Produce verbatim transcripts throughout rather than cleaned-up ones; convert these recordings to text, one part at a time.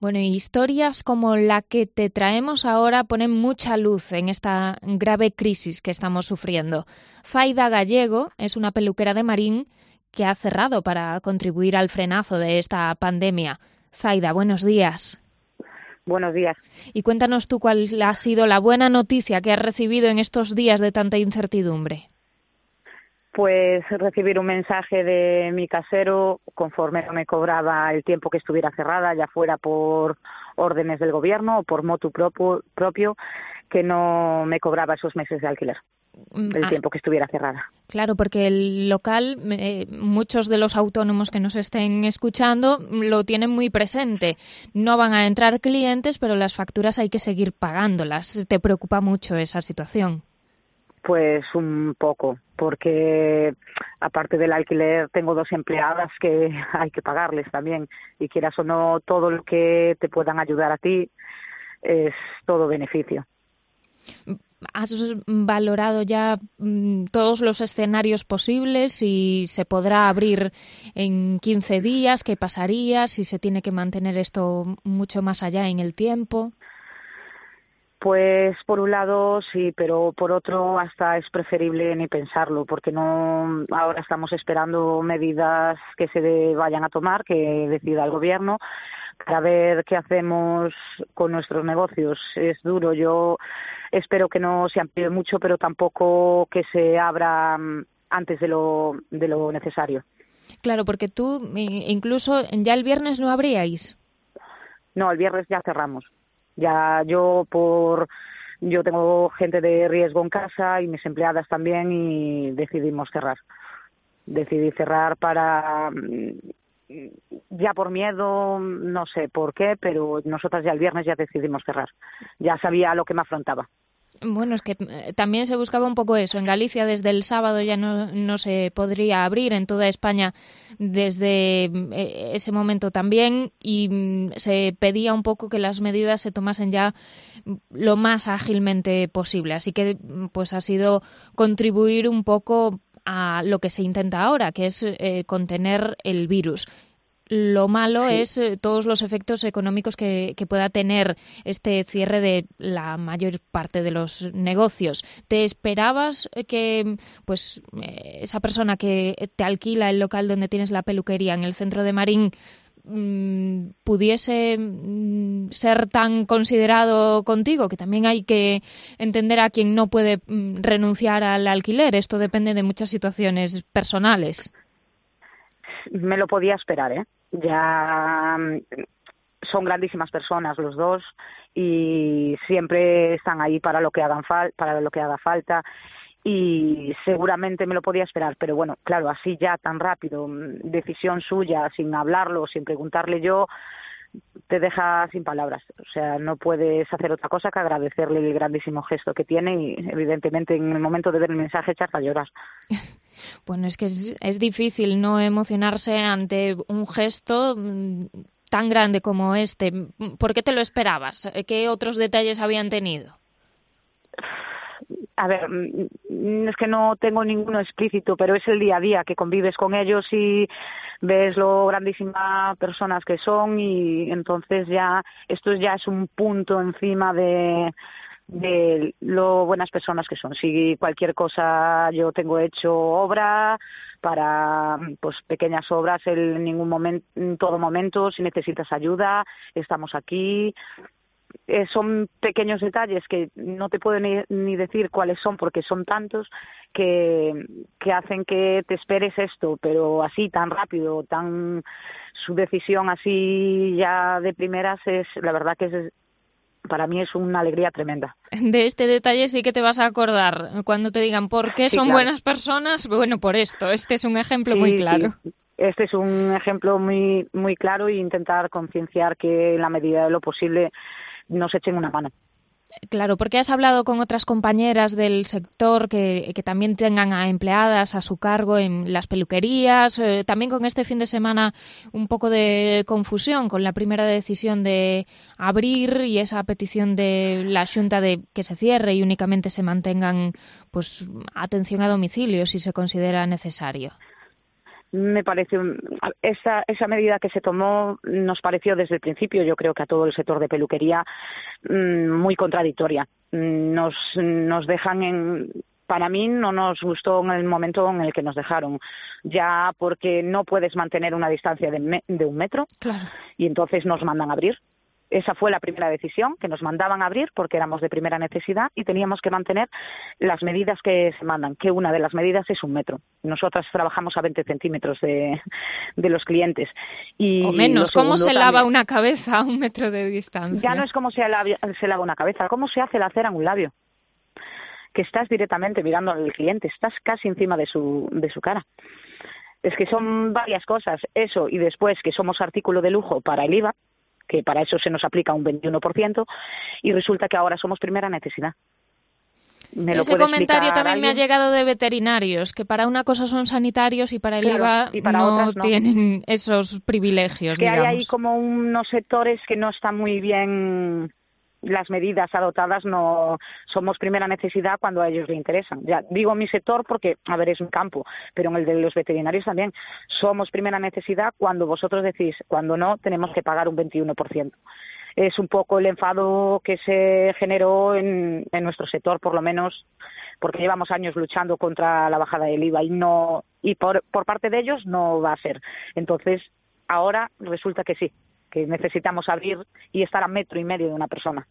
Bueno, y historias como la que te traemos ahora ponen mucha luz en esta grave crisis que estamos sufriendo. Zaida Gallego es una peluquera de Marín que ha cerrado para contribuir al frenazo de esta pandemia. Zaida, buenos días. Buenos días. Y cuéntanos tú cuál ha sido la buena noticia que has recibido en estos días de tanta incertidumbre. Pues recibir un mensaje de mi casero conforme no me cobraba el tiempo que estuviera cerrada, ya fuera por órdenes del gobierno o por motu propio, propio que no me cobraba esos meses de alquiler, el ah, tiempo que estuviera cerrada. Claro, porque el local, eh, muchos de los autónomos que nos estén escuchando lo tienen muy presente. No van a entrar clientes, pero las facturas hay que seguir pagándolas. ¿Te preocupa mucho esa situación? Pues un poco, porque aparte del alquiler tengo dos empleadas que hay que pagarles también, y quieras o no, todo lo que te puedan ayudar a ti es todo beneficio. ¿Has valorado ya mm, todos los escenarios posibles? ¿Si se podrá abrir en quince días? ¿Qué pasaría? ¿Si se tiene que mantener esto mucho más allá en el tiempo? Pues por un lado sí, pero por otro hasta es preferible ni pensarlo, porque no ahora estamos esperando medidas que se de, vayan a tomar, que decida el gobierno, para ver qué hacemos con nuestros negocios. Es duro, yo espero que no se amplíe mucho, pero tampoco que se abra antes de lo, de lo necesario. Claro, porque tú incluso ya el viernes no abríais. No, el viernes ya cerramos. Ya yo por yo tengo gente de riesgo en casa y mis empleadas también, y decidimos cerrar. Decidí cerrar para ya por miedo, no sé por qué, pero nosotras ya el viernes ya decidimos cerrar. Ya sabía a lo que me afrontaba. Bueno, es que también se buscaba un poco eso. En Galicia desde el sábado ya no, no se podría abrir, en toda España desde ese momento también, y se pedía un poco que las medidas se tomasen ya lo más ágilmente posible. Así que pues ha sido contribuir un poco a lo que se intenta ahora, que es eh, contener el virus. Lo malo sí. es eh, todos los efectos económicos que, que pueda tener este cierre de la mayor parte de los negocios. ¿Te esperabas que pues eh, esa persona que te alquila el local donde tienes la peluquería en el centro de Marín mmm, pudiese mmm, ser tan considerado contigo? Que también hay que entender a quien no puede mmm, renunciar al alquiler. Esto depende de muchas situaciones personales. Me lo podía esperar, ¿eh? Ya son grandísimas personas los dos y siempre están ahí para lo que hagan fal- para lo que haga falta, y seguramente me lo podía esperar, pero bueno, claro, así ya tan rápido, decisión suya, sin hablarlo, sin preguntarle yo, te deja sin palabras. O sea, no puedes hacer otra cosa que agradecerle el grandísimo gesto que tiene, y evidentemente en el momento de ver el mensaje echas a llorar. Bueno, es que es, es difícil no emocionarse ante un gesto tan grande como este. ¿Por qué te lo esperabas? ¿Qué otros detalles habían tenido? A ver, es que no tengo ninguno explícito, pero es el día a día que convives con ellos y ves lo grandísimas personas que son, y entonces ya esto ya es un punto encima de de lo buenas personas que son. Si cualquier cosa, yo tengo hecho obra para pues pequeñas obras en ningún momento, en todo momento, si necesitas ayuda, estamos aquí. Eh, son pequeños detalles que no te puedo ni, ni decir cuáles son, porque son tantos que, que hacen que te esperes esto, pero así tan rápido, tan su decisión así ya de primeras, es la verdad que es para mí es una alegría tremenda. De este detalle sí que te vas a acordar cuando te digan por qué sí, son claro. buenas personas. Bueno, por esto. Este es un ejemplo sí, muy claro. Sí. Este es un ejemplo muy muy claro, e intentar concienciar que en la medida de lo posible nos echen una mano. Claro, porque has hablado con otras compañeras del sector que, que también tengan a empleadas a su cargo en las peluquerías, eh, también con este fin de semana un poco de confusión con la primera decisión de abrir y esa petición de la Xunta de que se cierre y únicamente se mantengan pues atención a domicilio si se considera necesario. me parece esa esa medida que se tomó nos pareció desde el principio, yo creo que a todo el sector de peluquería, muy contradictoria. Nos nos dejan en Para mí no nos gustó en el momento en el que nos dejaron, ya porque no puedes mantener una distancia de, me, de un metro, claro. Y entonces nos mandan a abrir. Esa fue la primera decisión, que nos mandaban a abrir porque éramos de primera necesidad y teníamos que mantener las medidas que se mandan, que una de las medidas es un metro. Nosotras trabajamos a veinte centímetros de, de los clientes. Y o menos, ¿cómo se también, lava una cabeza a un metro de distancia? Ya no es cómo se lava, se lava una cabeza, cómo se hace la cera en un labio. Que estás directamente mirando al cliente, estás casi encima de su, de su cara. Es que son varias cosas, eso, y después que somos artículo de lujo para el I V A, que para eso se nos aplica un veintiuno por ciento, y resulta que ahora somos primera necesidad. ¿Me Ese comentario también alguien? me ha llegado de veterinarios, que para una cosa son sanitarios y para el claro, I V A y para no, otras no tienen esos privilegios, que digamos. Hay ahí como unos sectores que no están muy bien las medidas adoptadas, no somos primera necesidad cuando a ellos les interesan. Ya digo mi sector porque, a ver, es un campo, pero en el de los veterinarios también somos primera necesidad cuando vosotros decís, cuando no, tenemos que pagar un veintiuno por ciento. Es un poco el enfado que se generó en, en nuestro sector, por lo menos, porque llevamos años luchando contra la bajada del I V A y no y por, por parte de ellos no va a ser. Entonces, ahora resulta que sí, que necesitamos abrir y estar a metro y medio de una persona.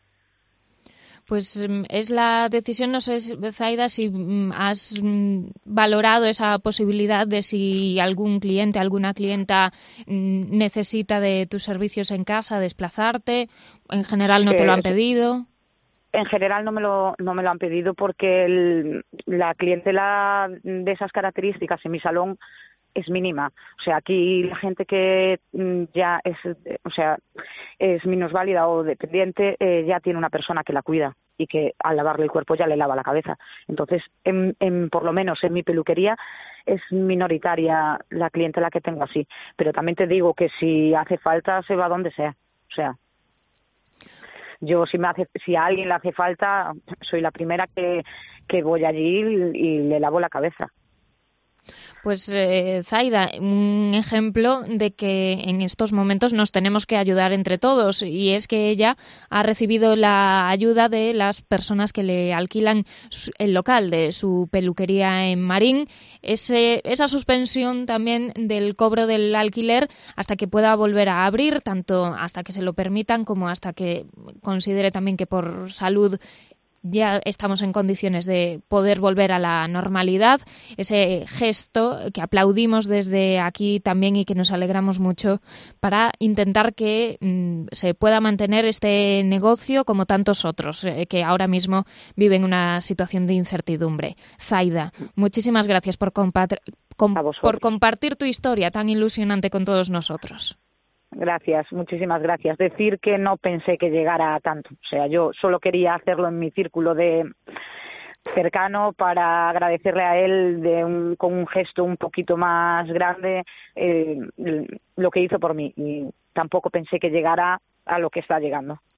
Pues es la decisión, no sé, Zaida, si has valorado esa posibilidad de si algún cliente, alguna clienta necesita de tus servicios en casa, desplazarte, en general no te lo han pedido. En general no me lo no me lo han pedido porque el, la clientela de esas características en mi salón es mínima. O sea, aquí la gente que ya es, o sea, es minusválida o dependiente eh, ya tiene una persona que la cuida y que al lavarle el cuerpo ya le lava la cabeza. Entonces, en, en, por lo menos en mi peluquería es minoritaria la clientela que tengo así. Pero también te digo que si hace falta se va a donde sea. O sea, yo si me hace, si a alguien le hace falta, soy la primera que, que voy allí y, y le lavo la cabeza. Pues eh, Zaida, un ejemplo de que en estos momentos nos tenemos que ayudar entre todos, y es que ella ha recibido la ayuda de las personas que le alquilan el local de su peluquería en Marín, ese, esa suspensión también del cobro del alquiler hasta que pueda volver a abrir, tanto hasta que se lo permitan como hasta que considere también que por salud ya estamos en condiciones de poder volver a la normalidad. Ese gesto que aplaudimos desde aquí también y que nos alegramos mucho para intentar que mmm, se pueda mantener este negocio como tantos otros eh, que ahora mismo viven una situación de incertidumbre. Zaida, muchísimas gracias por, compa- com- por compartir tu historia tan ilusionante con todos nosotros. Gracias, muchísimas gracias. Decir que no pensé que llegara a tanto. O sea, yo solo quería hacerlo en mi círculo de cercano para agradecerle a él de un, con un gesto un poquito más grande eh, lo que hizo por mí. Y tampoco pensé que llegara a lo que está llegando.